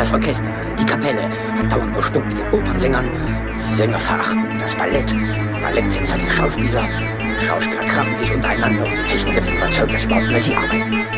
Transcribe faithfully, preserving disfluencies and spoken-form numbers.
Das Orchester, die Kapelle, dauernd nur stumm mit den Opernsängern. Die Sänger verachten das Ballett, Balletttänzer die Schauspieler. Die Schauspieler krachen sich untereinander und die Techniker sind überzeugt, dass sie überhaupt über sie arbeiten.